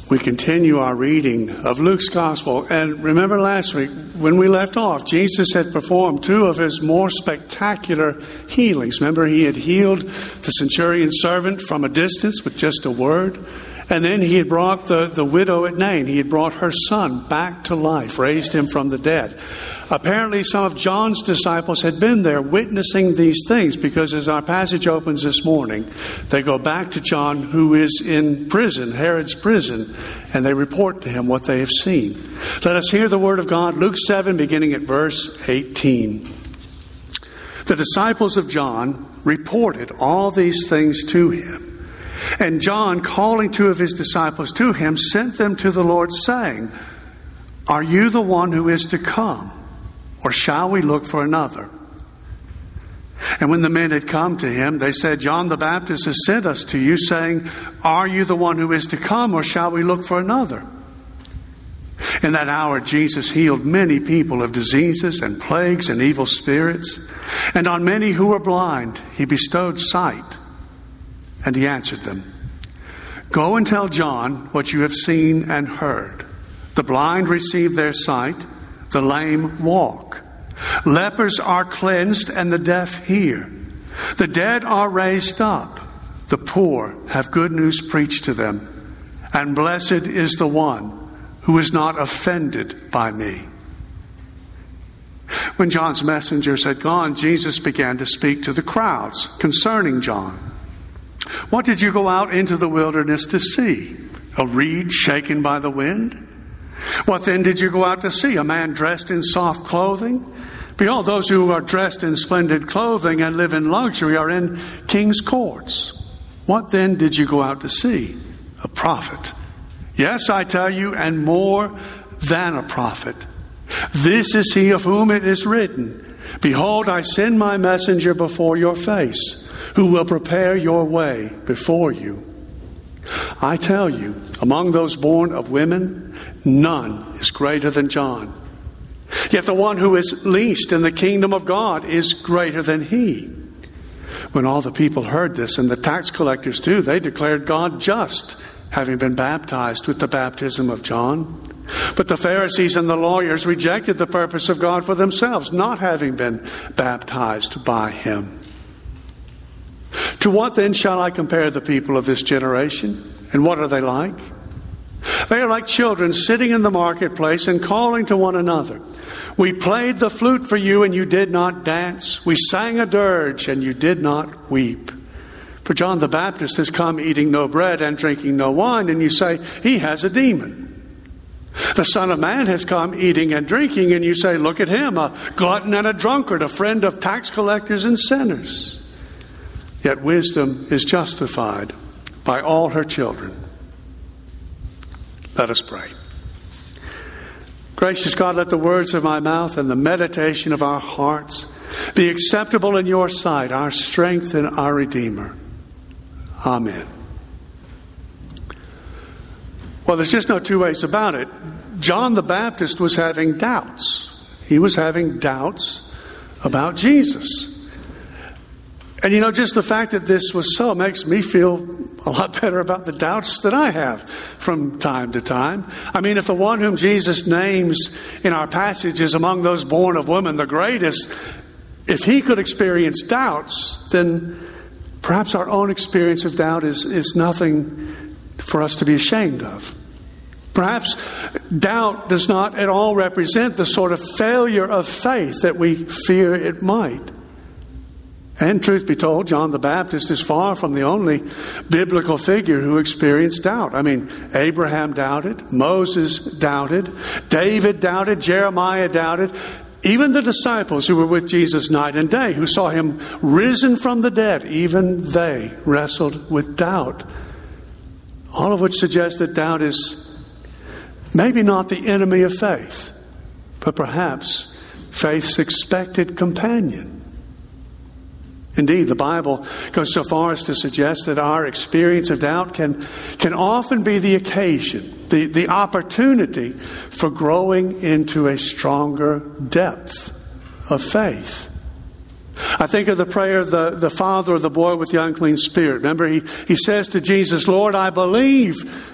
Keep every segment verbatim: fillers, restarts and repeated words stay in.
We continue our reading of Luke's Gospel. And remember last week, when we left off, Jesus had performed two of his more spectacular healings. Remember, he had healed the centurion's servant from a distance with just a word. And then he had brought the, the widow at Nain. He had brought her son back to life, raised him from the dead. Apparently, some of John's disciples had been there witnessing these things, because as our passage opens this morning, they go back to John, who is in prison, Herod's prison, and they report to him what they have seen. Let us hear the word of God, Luke seven, beginning at verse eighteen. The disciples of John reported all these things to him. And John, calling two of his disciples to him, sent them to the Lord, saying, "Are you the one who is to come, or shall we look for another?" And when the men had come to him, they said, "John the Baptist has sent us to you, saying, 'Are you the one who is to come, or shall we look for another?'" In that hour, Jesus healed many people of diseases and plagues and evil spirits, and on many who were blind he bestowed sight. And he answered them, "Go and tell John what you have seen and heard. The blind receive their sight, the lame walk. Lepers are cleansed and the deaf hear. The dead are raised up. The poor have good news preached to them. And blessed is the one who is not offended by me." When John's messengers had gone, Jesus began to speak to the crowds concerning John. "What did you go out into the wilderness to see? A reed shaken by the wind? What then did you go out to see? A man dressed in soft clothing? Behold, those who are dressed in splendid clothing and live in luxury are in king's courts. What then did you go out to see? A prophet. Yes, I tell you, and more than a prophet. This is he of whom it is written, 'Behold, I send my messenger before your face, who will prepare your way before you.' I tell you, among those born of women, none is greater than John. Yet the one who is least in the kingdom of God is greater than he." When all the people heard this, and the tax collectors too, they declared God just, having been baptized with the baptism of John. But the Pharisees and the lawyers rejected the purpose of God for themselves, not having been baptized by him. To what then shall I compare the people of this generation? And what are they like? They are like children sitting in the marketplace and calling to one another. "We played the flute for you, and you did not dance. We sang a dirge, and you did not weep. For John the Baptist has come eating no bread and drinking no wine, and you say, 'He has a demon.' The Son of Man has come eating and drinking, and you say, 'Look at him, a glutton and a drunkard, a friend of tax collectors and sinners.' Yet wisdom is justified by all her children." Let us pray. Gracious God, let the words of my mouth and the meditation of our hearts be acceptable in your sight, our strength and our Redeemer. Amen. Well, there's just no two ways about it. John the Baptist was having doubts. He was having doubts about Jesus. And you know, just the fact that this was so makes me feel a lot better about the doubts that I have from time to time. I mean, if the one whom Jesus names in our passage is among those born of women the greatest, if he could experience doubts, then perhaps our own experience of doubt is, is nothing for us to be ashamed of. Perhaps doubt does not at all represent the sort of failure of faith that we fear it might. And truth be told, John the Baptist is far from the only biblical figure who experienced doubt. I mean, Abraham doubted, Moses doubted, David doubted, Jeremiah doubted. Even the disciples who were with Jesus night and day, who saw him risen from the dead, even they wrestled with doubt. All of which suggests that doubt is maybe not the enemy of faith, but perhaps faith's expected companion. Indeed, the Bible goes so far as to suggest that our experience of doubt can, can often be the occasion, the, the opportunity for growing into a stronger depth of faith. I think of the prayer of the, the father of the boy with the unclean spirit. Remember, he, he says to Jesus, "Lord, I believe."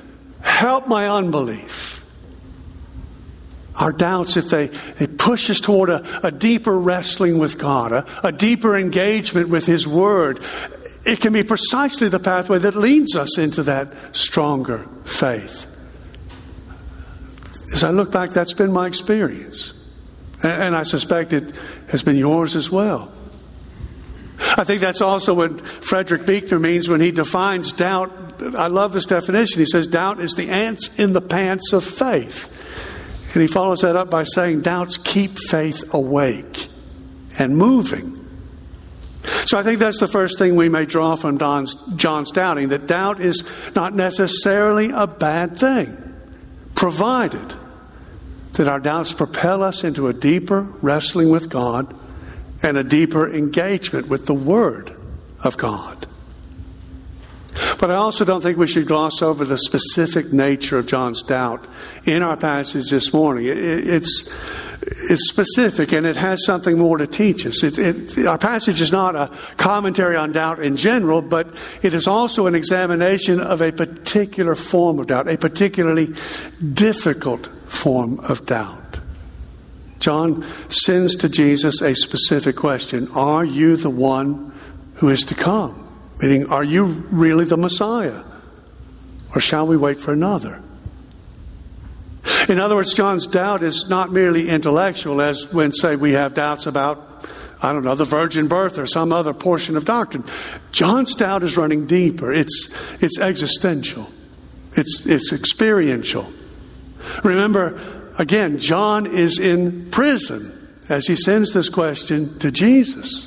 help my unbelief. Our doubts, if they, they push us toward a, a deeper wrestling with God, a, a deeper engagement with His Word, it can be precisely the pathway that leads us into that stronger faith. As I look back, that's been my experience. And, and I suspect it has been yours as well. I think that's also what Frederick Buechner means when he defines doubt. I love this definition. He says, doubt is the ants in the pants of faith. And he follows that up by saying, doubts keep faith awake and moving. So I think that's the first thing we may draw from Don's, John's doubting, that doubt is not necessarily a bad thing, provided that our doubts propel us into a deeper wrestling with God and a deeper engagement with the Word of God. But I also don't think we should gloss over the specific nature of John's doubt in our passage this morning. It, it's, it's specific, and it has something more to teach us. It, it, our passage is not a commentary on doubt in general, but it is also an examination of a particular form of doubt, a particularly difficult form of doubt. John sends to Jesus a specific question. Are you the one who is to come? Meaning, are you really the Messiah? Or shall we wait for another? In other words, John's doubt is not merely intellectual, as when, say, we have doubts about, I don't know, the virgin birth or some other portion of doctrine. John's doubt is running deeper. It's, it's existential. It's, it's experiential. Remember, again, John is in prison as he sends this question to Jesus.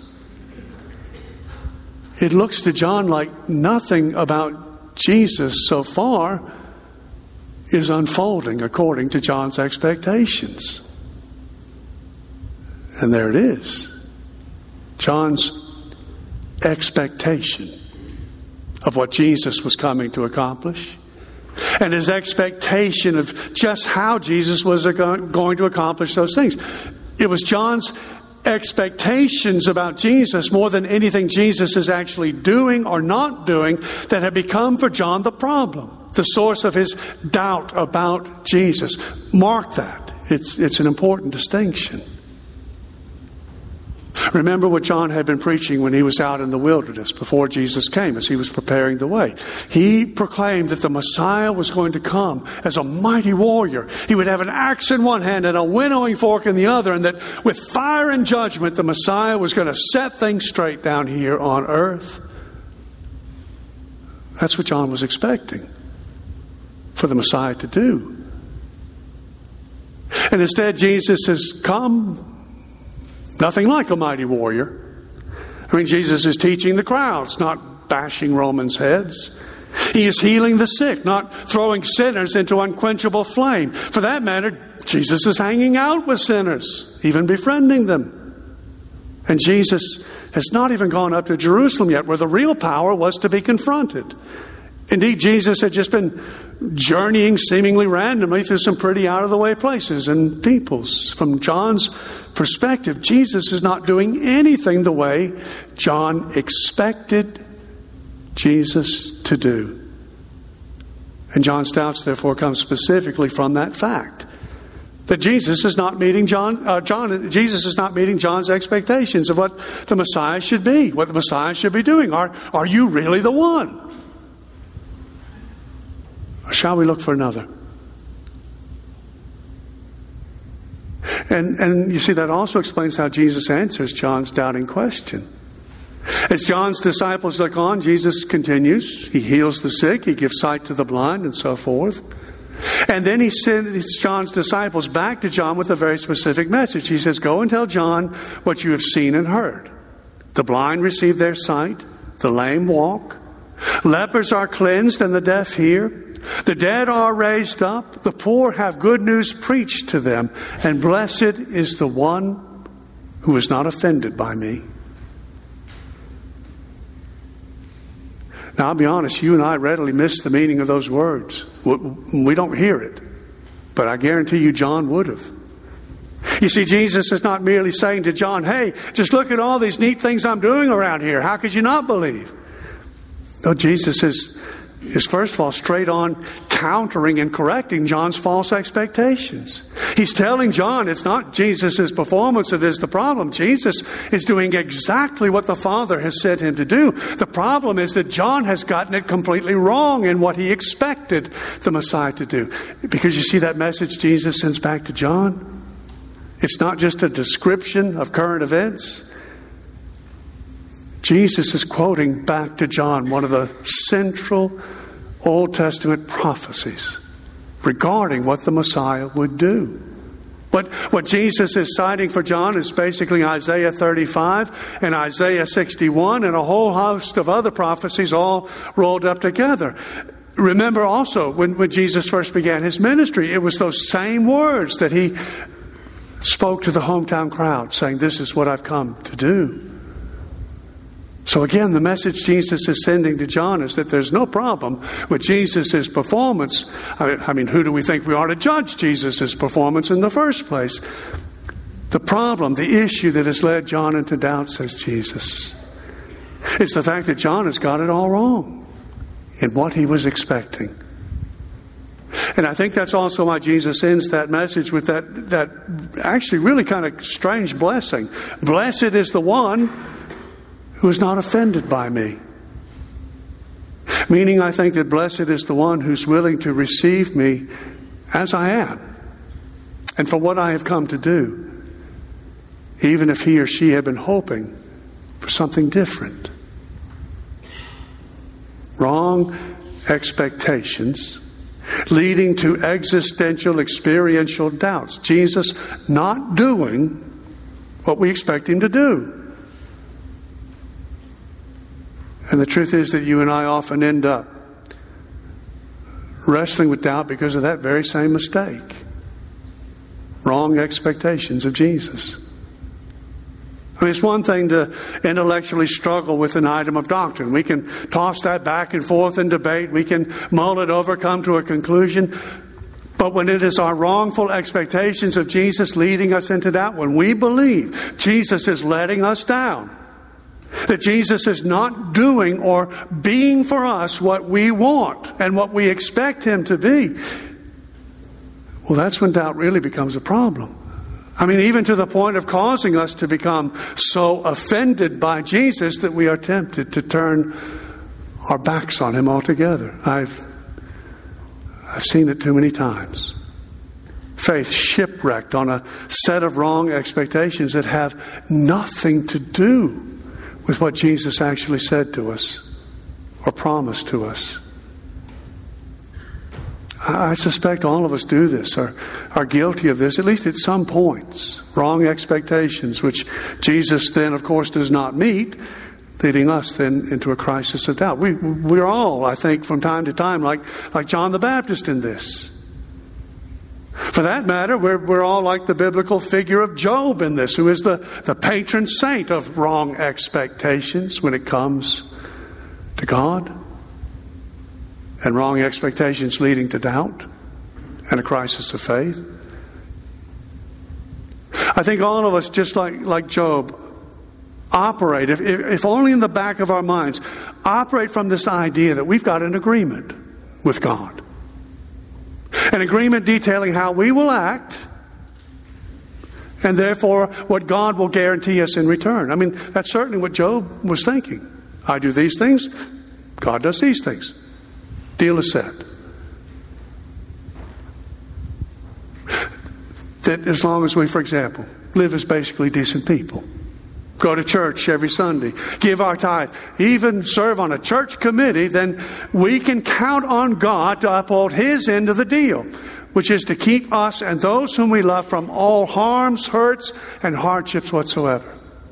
It looks to John like nothing about Jesus so far is unfolding according to John's expectations. And there it is. John's expectation of what Jesus was coming to accomplish, and his expectation of just how Jesus was going to accomplish those things. It was John's expectations about Jesus more than anything Jesus is actually doing or not doing that had become for John the problem, the source of his doubt about Jesus. Mark that. It's, it's an important distinction. Remember what John had been preaching when he was out in the wilderness before Jesus came, as he was preparing the way. He proclaimed that the Messiah was going to come as a mighty warrior. He would have an axe in one hand and a winnowing fork in the other, and that with fire and judgment, the Messiah was going to set things straight down here on earth. That's what John was expecting for the Messiah to do. And instead, Jesus has come nothing like a mighty warrior. I mean, Jesus is teaching the crowds, not bashing Romans' heads. He is healing the sick, not throwing sinners into unquenchable flame. For that matter, Jesus is hanging out with sinners, even befriending them. And Jesus has not even gone up to Jerusalem yet, where the real power was to be confronted. Indeed, Jesus had just been journeying seemingly randomly through some pretty out-of-the-way places and peoples. From John's perspective, Jesus is not doing anything the way John expected Jesus to do. And John's doubts, therefore, come specifically from that fact, that Jesus is not meeting John. Uh, John. Jesus is not meeting John's expectations of what the Messiah should be, what the Messiah should be doing. Are Are you really the one? Or shall we look for another? And, and you see, that also explains how Jesus answers John's doubting question. As John's disciples look on, Jesus continues. He heals the sick. He gives sight to the blind and so forth. And then he sends John's disciples back to John with a very specific message. He says, go and tell John what you have seen and heard. The blind receive their sight. The lame walk. Lepers are cleansed and the deaf hear. The dead are raised up. The poor have good news preached to them. And blessed is the one who is not offended by me. Now, I'll be honest, you and I readily miss the meaning of those words. We don't hear it. But I guarantee you John would have. You see, Jesus is not merely saying to John, hey, just look at all these neat things I'm doing around here. How could you not believe? No, Jesus is is first of all straight on countering and correcting John's false expectations. He's telling John it's not Jesus' performance that is the problem. Jesus is doing exactly what the Father has sent him to do. The problem is that John has gotten it completely wrong in what he expected the Messiah to do. Because you see that message Jesus sends back to John? It's not just a description of current events. Jesus is quoting back to John one of the central Old Testament prophecies regarding what the Messiah would do. What, what Jesus is citing for John is basically Isaiah thirty-five and Isaiah sixty-one and a whole host of other prophecies all rolled up together. Remember also when, when Jesus first began his ministry, it was those same words that he spoke to the hometown crowd, saying, "This is what I've come to do." So again, the message Jesus is sending to John is that there's no problem with Jesus' performance. I mean, who do we think we are to judge Jesus' performance in the first place? The problem, the issue that has led John into doubt, says Jesus, is the fact that John has got it all wrong in what he was expecting. And I think that's also why Jesus ends that message with that, that actually really kind of strange blessing. Blessed is the one who is not offended by me. Meaning, I think that blessed is the one who's willing to receive me as I am and for what I have come to do, even if he or she had been hoping for something different. Wrong expectations leading to existential, experiential doubts. Jesus not doing what we expect him to do. And the truth is that you and I often end up wrestling with doubt because of that very same mistake. Wrong expectations of Jesus. I mean, it's one thing to intellectually struggle with an item of doctrine. We can toss that back and forth in debate. We can mull it over, come to a conclusion. But when it is our wrongful expectations of Jesus leading us into doubt, when we believe Jesus is letting us down, that Jesus is not doing or being for us what we want and what we expect him to be, well, that's when doubt really becomes a problem. I mean, even to the point of causing us to become so offended by Jesus that we are tempted to turn our backs on him altogether. I've, I've seen it too many times. Faith shipwrecked on a set of wrong expectations that have nothing to do with what Jesus actually said to us or promised to us. I suspect all of us do this, are, are guilty of this, at least at some points. Wrong expectations, which Jesus then, of course, does not meet, leading us then into a crisis of doubt. We, we're all, I think, from time to time, like, like John the Baptist in this. For that matter, we're, we're all like the biblical figure of Job in this, who is the, the patron saint of wrong expectations when it comes to God. And wrong expectations leading to doubt and a crisis of faith. I think all of us, just like, like Job, operate, if, if only in the back of our minds, operate from this idea that we've got an agreement with God. An agreement detailing how we will act, and therefore what God will guarantee us in return. I mean, that's certainly what Job was thinking. I do these things, God does these things. Deal is set. That as long as we, for example, live as basically decent people, go to church every Sunday, give our tithe, even serve on a church committee, then we can count on God to uphold his end of the deal, which is to keep us and those whom we love from all harms, hurts, and hardships whatsoever.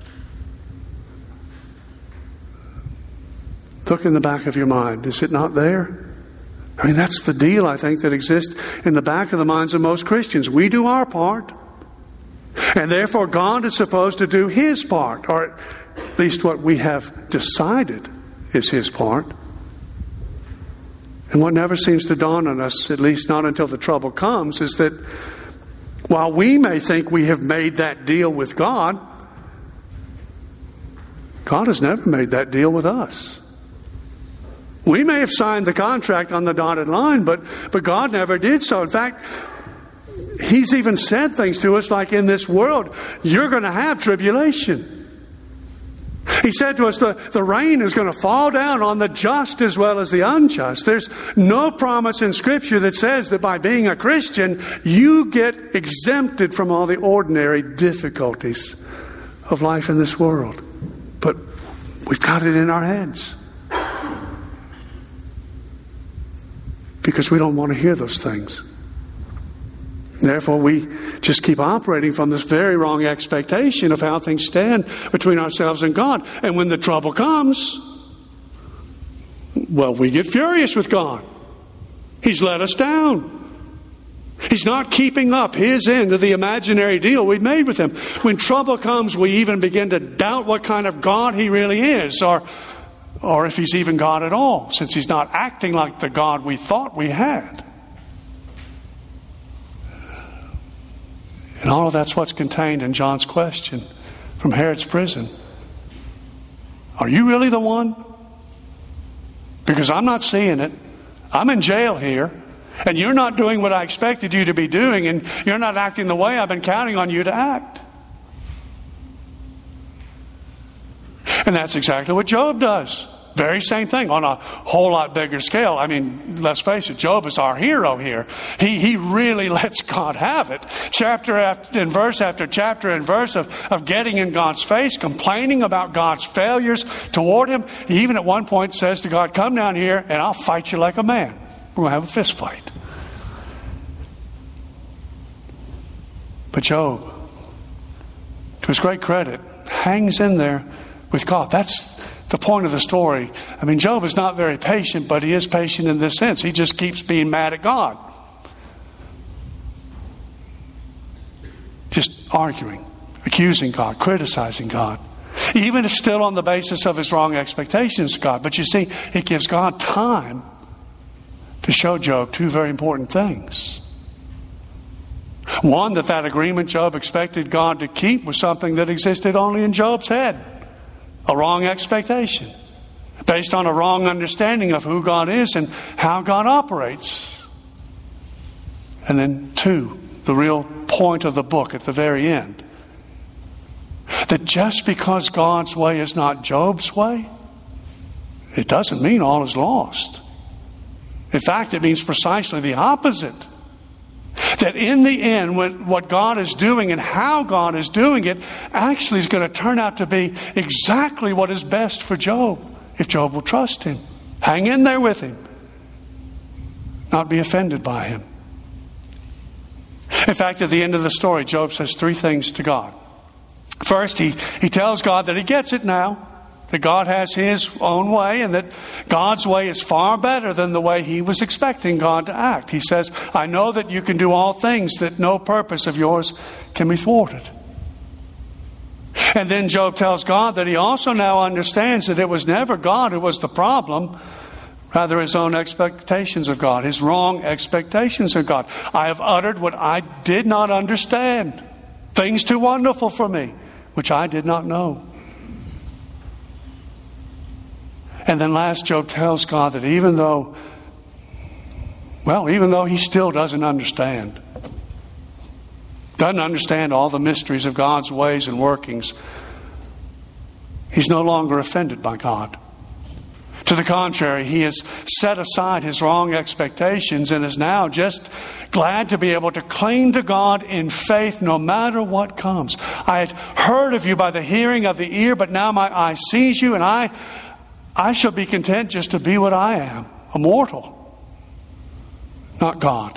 Look in the back of your mind. Is it not there? I mean, that's the deal, I think, that exists in the back of the minds of most Christians. We do our part. And therefore, God is supposed to do his part, or at least what we have decided is his part. And what never seems to dawn on us, at least not until the trouble comes, is that while we may think we have made that deal with God, God has never made that deal with us. We may have signed the contract on the dotted line, but, but God never did so. In fact, He's even said things to us like, in this world, you're going to have tribulation. He said to us, the, the rain is going to fall down on the just as well as the unjust. There's no promise in Scripture that says that by being a Christian, you get exempted from all the ordinary difficulties of life in this world. But we've got it in our heads. Because we don't want to hear those things. Therefore, we just keep operating from this very wrong expectation of how things stand between ourselves and God. And when the trouble comes, well, we get furious with God. He's let us down. He's not keeping up His end of the imaginary deal we've made with Him. When trouble comes, we even begin to doubt what kind of God He really is, or, or if He's even God at all, since He's not acting like the God we thought we had. And all of that's what's contained in John's question from Herod's prison. Are you really the one? Because I'm not seeing it. I'm in jail here. And you're not doing what I expected you to be doing. And you're not acting the way I've been counting on you to act. And that's exactly what Job does. Very same thing on a whole lot bigger scale. I mean, let's face it, Job is our hero here. He he really lets God have it. Chapter after, and verse after chapter and verse of, of getting in God's face, complaining about God's failures toward him. He even at one point says to God, come down here and I'll fight you like a man. We're going to have a fist fight. But Job, to his great credit, hangs in there with God. That's the point of the story. I mean, Job is not very patient, but he is patient in this sense. He just keeps being mad at God. Just arguing, accusing God, criticizing God. Even if still on the basis of his wrong expectations of God. But you see, it gives God time to show Job two very important things. One, that that agreement Job expected God to keep was something that existed only in Job's head. A wrong expectation. Based on a wrong understanding of who God is and how God operates. And then two, the real point of the book at the very end. That just because God's way is not Job's way, it doesn't mean all is lost. In fact, it means precisely the opposite. That in the end, when, what God is doing and how God is doing it actually is going to turn out to be exactly what is best for Job, if Job will trust Him. Hang in there with Him. Not be offended by Him. In fact, at the end of the story, Job says three things to God. First, he, he tells God that he gets it now. That God has His own way and that God's way is far better than the way he was expecting God to act. He says, I know that you can do all things, that no purpose of yours can be thwarted. And then Job tells God that he also now understands that it was never God who was the problem, rather his own expectations of God, his wrong expectations of God. I have uttered what I did not understand, things too wonderful for me, which I did not know. And then last, Job tells God that even though, well, even though he still doesn't understand, doesn't understand all the mysteries of God's ways and workings, he's no longer offended by God. To the contrary, he has set aside his wrong expectations and is now just glad to be able to cling to God in faith no matter what comes. I had heard of you by the hearing of the ear, but now my eye sees you, and I I shall be content just to be what I am, a mortal, not God.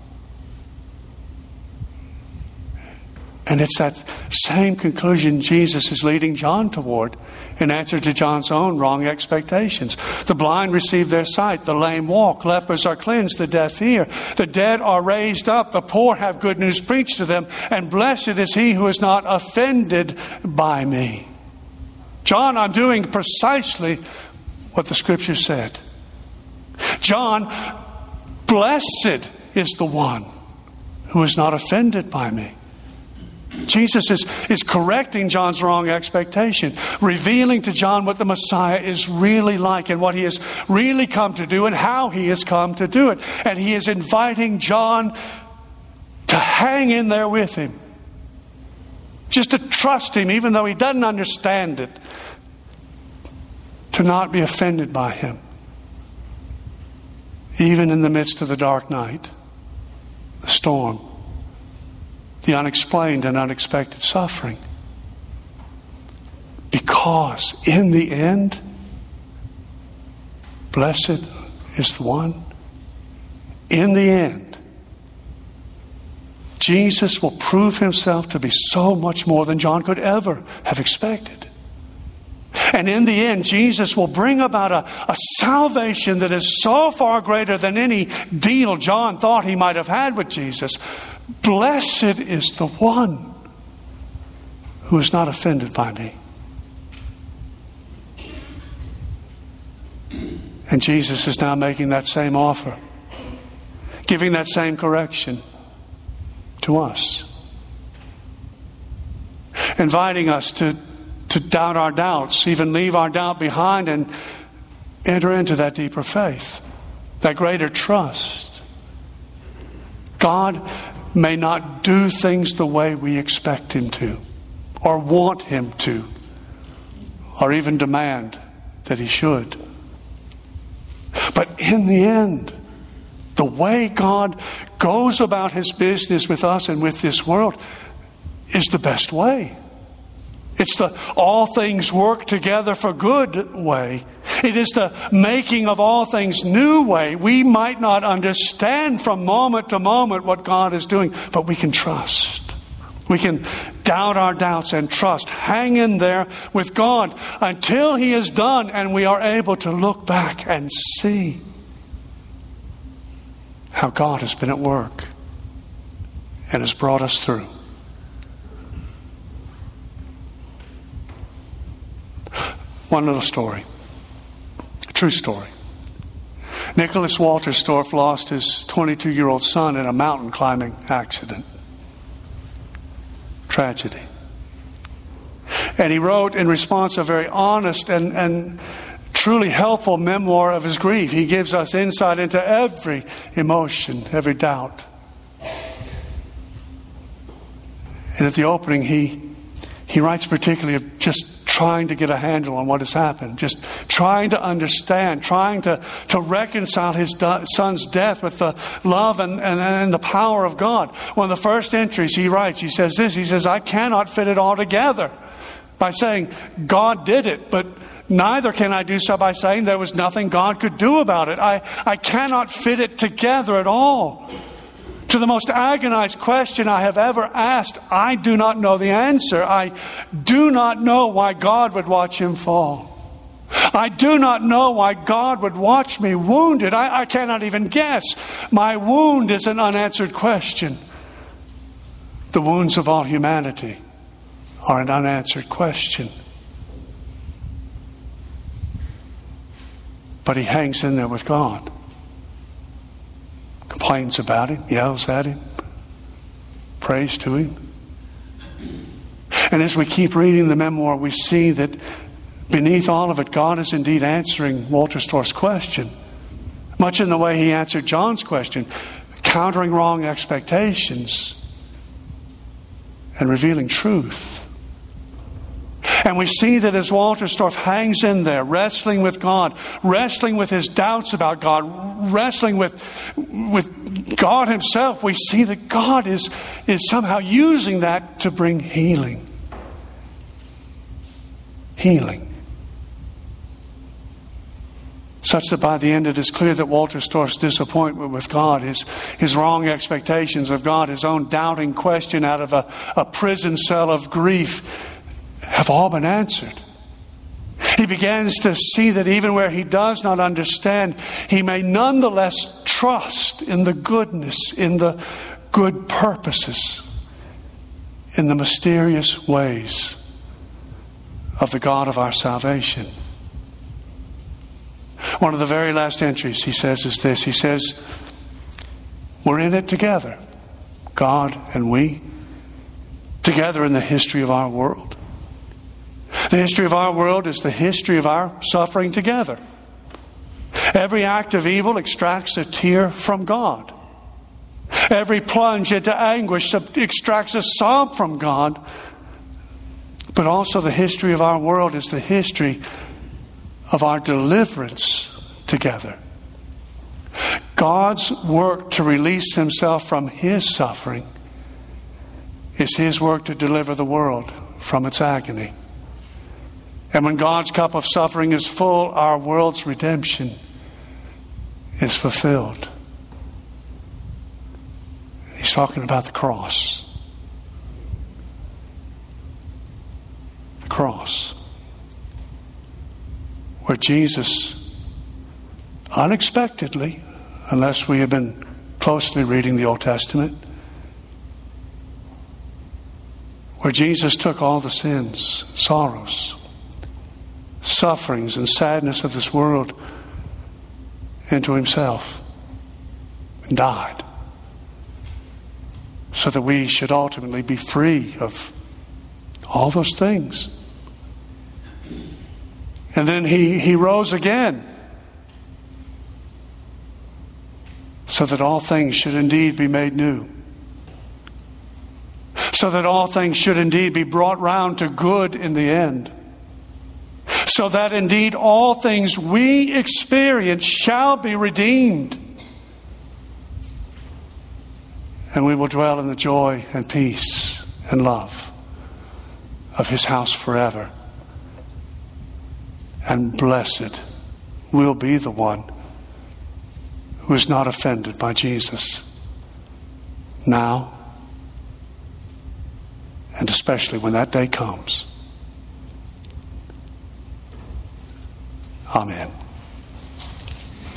And it's that same conclusion Jesus is leading John toward in answer to John's own wrong expectations. The blind receive their sight, the lame walk, lepers are cleansed, the deaf hear, the dead are raised up, the poor have good news preached to them, and blessed is he who is not offended by me. John, I'm doing precisely what the Scripture said. John, blessed is the one who is not offended by me. Jesus is, is correcting John's wrong expectation, revealing to John what the Messiah is really like and what he has really come to do and how he has come to do it. And he is inviting John to hang in there with him, just to trust him even though he doesn't understand it, to not be offended by him, even in the midst of the dark night, the storm, the unexplained and unexpected suffering. Because in the end, blessed is the one. In the end, Jesus will prove himself to be so much more than John could ever have expected. And in the end, Jesus will bring about a, a salvation that is so far greater than any deal John thought he might have had with Jesus. Blessed is the one who is not offended by me. And Jesus is now making that same offer, giving that same correction to us, inviting us to, to doubt our doubts, even leave our doubt behind and enter into that deeper faith, that greater trust. God may not do things the way we expect him to, or want him to, or even demand that he should. But in the end, the way God goes about his business with us and with this world is the best way. It's the all things work together for good way. It is the making of all things new way. We might not understand from moment to moment what God is doing, but we can trust. We can doubt our doubts and trust. Hang in there with God until he is done and we are able to look back and see how God has been at work and has brought us through. One little story. A true story. Nicholas Walterstorff lost his twenty-two-year-old son in a mountain climbing accident. Tragedy. And he wrote in response a very honest and, and truly helpful memoir of his grief. He gives us insight into every emotion, every doubt. And at the opening, he he writes particularly of just trying to get a handle on what has happened, just trying to understand, trying to, to reconcile his do- son's death with the love and, and, and the power of God. One of the first entries he writes, he says this, he says, I cannot fit it all together by saying God did it, but neither can I do so by saying there was nothing God could do about it. I, I cannot fit it together at all. To the most agonized question I have ever asked, I do not know the answer. I do not know why God would watch him fall. I do not know why God would watch me wounded. I, I cannot even guess. My wound is an unanswered question. The wounds of all humanity are an unanswered question. But he hangs in there with God. Complains about him, yells at him, prays to him. And as we keep reading the memoir, we see that beneath all of it, God is indeed answering Walterstorff's question, much in the way he answered John's question, countering wrong expectations and revealing truth. And we see that as Walterstorff hangs in there, wrestling with God, wrestling with his doubts about God, wrestling with, with God himself, we see that God is, is somehow using that to bring healing. Healing. Such that by the end it is clear that Walterstorff's disappointment with God, his, his wrong expectations of God, his own doubting question out of a, a prison cell of grief, have all been answered. He begins to see that even where he does not understand, he may nonetheless trust in the goodness, in the good purposes, in the mysterious ways of the God of our salvation. One of the very last entries he says is this. He says, we're in it together, God and we. together in the history of our world. The history of our world is the history of our suffering together. Every act of evil extracts a tear from God. Every plunge into anguish extracts a sob from God. But also the history of our world is the history of our deliverance together. God's work to release himself from his suffering is his work to deliver the world from its agony. And when God's cup of suffering is full, our world's redemption is fulfilled. He's talking about the cross. The cross. Where Jesus unexpectedly, unless we have been closely reading the Old Testament, where Jesus took all the sins, sorrows, sufferings, and sadness of this world into himself and died, so that we should ultimately be free of all those things. And then he, he rose again, so that all things should indeed be made new. So that all things should indeed be brought round to good in the end. So that indeed all things we experience shall be redeemed. And we will dwell in the joy and peace and love of his house forever. And blessed will be the one who is not offended by Jesus now, and especially when that day comes. Amen.